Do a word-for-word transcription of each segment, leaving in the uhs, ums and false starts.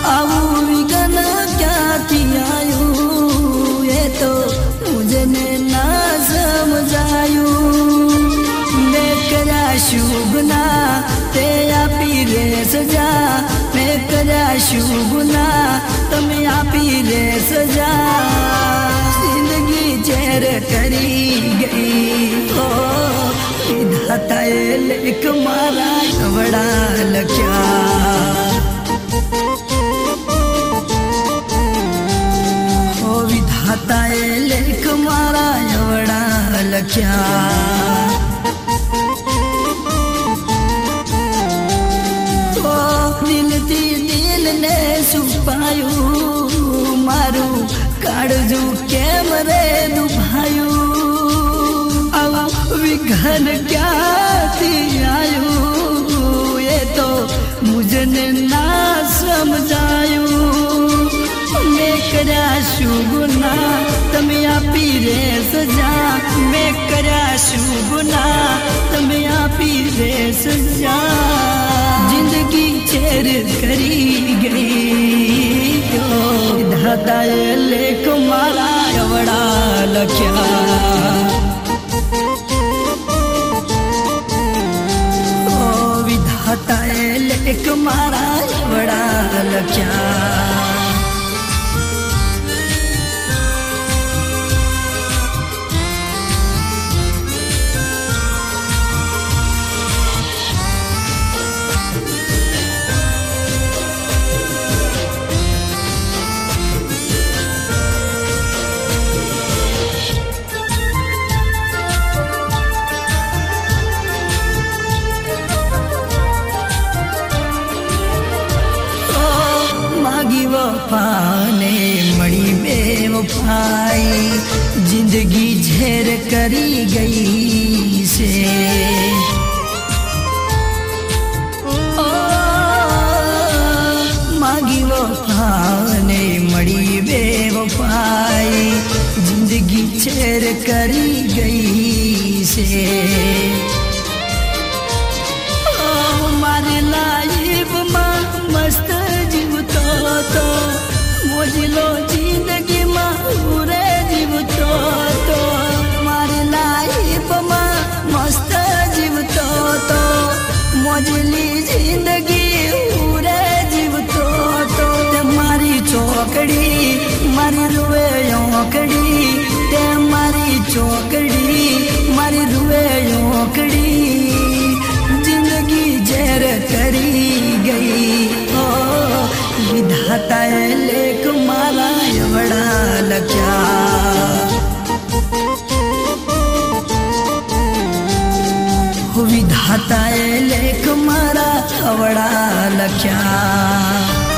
आવું વિઘન ક્યાંથી આયું એ તો મુજને ના સમજાયું મેં કર્યા શુભ ના તે આપી રે સજા મેં કર્યા શુભ ના તમે આપી રે સજા જિંદગી ઝેર કરી ગઈ ઓ વિધાતાએ લેખ મારા કવડા લખ્યા વિધાતાએ લેખ મારા એવડા લખ્યા તો દિલથી દિલને છુપાયું મારું કાળજું કેમ રે દુભાયું આવું વિઘન ક્યાંથી આવ્યું એ તો મુજને ના સમજાયું મેં કર્યા શુભ ના તમે આપી રે સજા મેં કર્યા શુભ ના તમે આપી રે સજા જિંદગી છેર કરી ગઈ વિધાતાએ લેખ મારા એવડા લખ્યા ઓ વિધાતાએ લેખ મારા એવડા લખ્યા વફાને મળી બે વફાઈ જિંદગી ઝેર કરી ગઈ છે માગી વફાને મળી બે વફાઈ જિંદગી ઝેર કરી ગઈ છે મારી લાઈફમાં મસ્ત જીવતો તો મોજલો જિંદગીમાં પૂરે જીવતો તો મારી લાઈફમાં મસ્ત જીવતો તો મોજલી જિંદગી પૂરે જીવતો તો તે મારી ચોકડી મારી રૂવે ઓકડી તે મારી ચોકડી મારી રૂવે ઓકડી જિંદગી ઝેર કરી ગઈ વિધાતાએ લેખ મારા એવડા લખ્યા વિધાતાએ લેખ મારા એવડા લખ્યા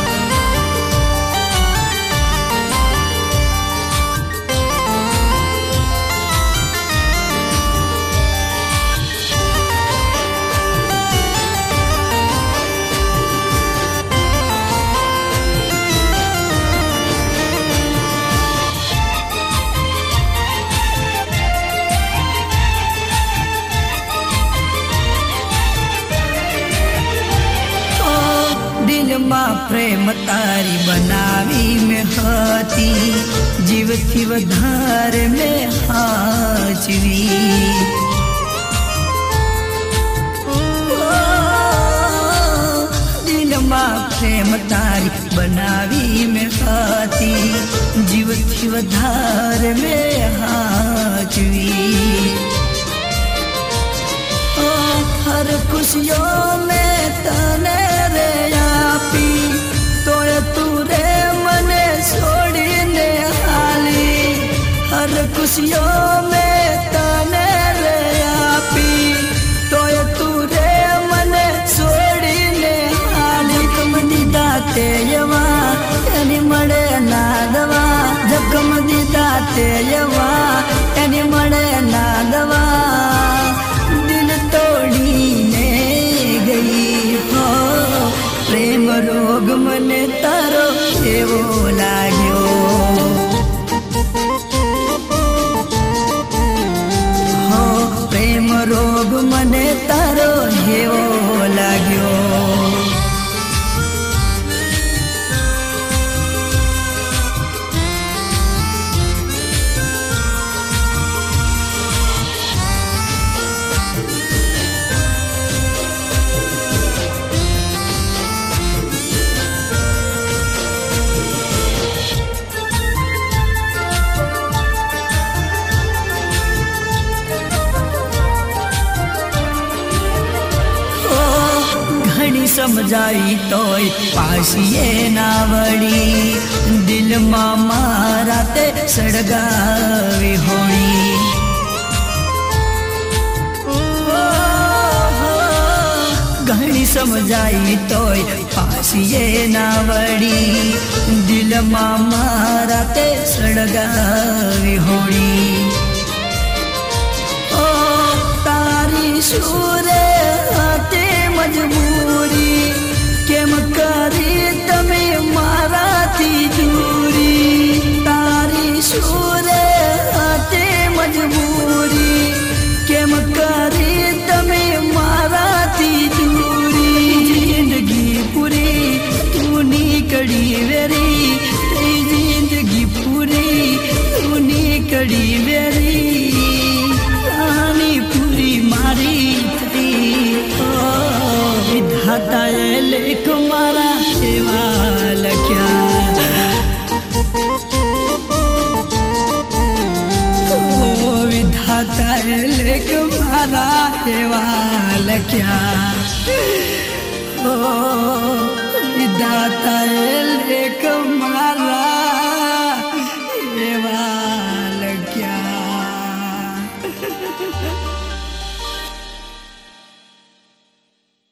દિલમાં પ્રેમ તારી બનાવી મેં હતી જીવથી વધારે મેં હાચવી દિલમાં પ્રેમ તારી બનાવી મેં હતી જીવથી વધારે મેં હાચવી હર ખુશીઓ મેં તને રે આપી તોય તું રે મને છોડીને હાલી હર ખુશીઓ મેં તને રે આપી તોય તું રે મને છોડીને હાલી કમ દીધા તે યવા એની મળે ના દવા જખમ દીધા તે યવા એની મળે ના દવા દિલ તોડીને ગઈ હો પ્રેમ રોગ મને તારો એવો લાગ્યો હો પ્રેમ રોગ મને તારો એવો લાગ્યો समझाई तोय पासिए ना वड़ी दिल मारा ते सड़गावी होनी घणी समझाई तोय पासिए ना वड़ी दिल मारा ते सड़गावी होनी ओ तारी सूरे हाथे मजबूरी केम करी तमे मारा थी दूरी तारी सूरे हाथे मजबूरी केम करी तमे मारा थी दूरी जिंदगी पूरी तू नी कड़ी वेरी जिंदगी पूरी तू नी कड़ी वेरी रानी पूरी मारी थी विधाता लेख मारा सेवाल क्या ओ विधाता लेख मारा सेवाल क्या ओ विधाता लेख मारा